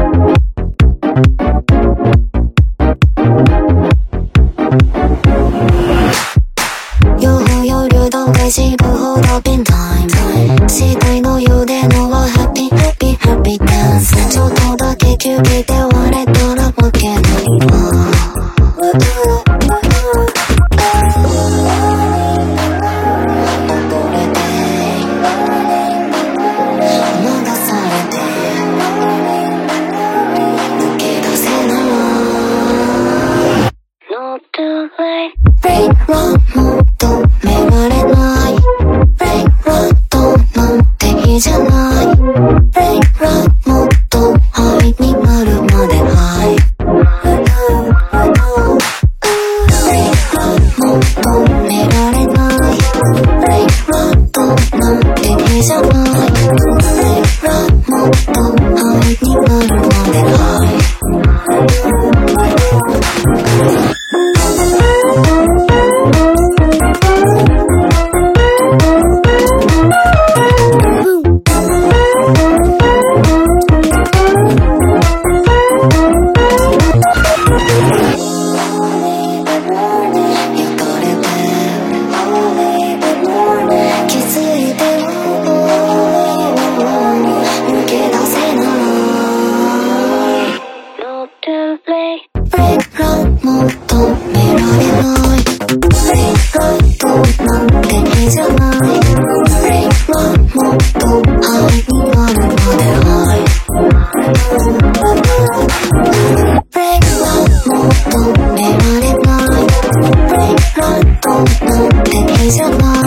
しぶほどピンタイムしたいの言うでのはハッピーハッピーハッピーダンスちょっとだけキューピーで割れたら負けないわじゃないレイラもっとハイになるまでハイレイラもっと寝られないレイラとなんてじゃないレイラもっとハイになるまでハイじゃない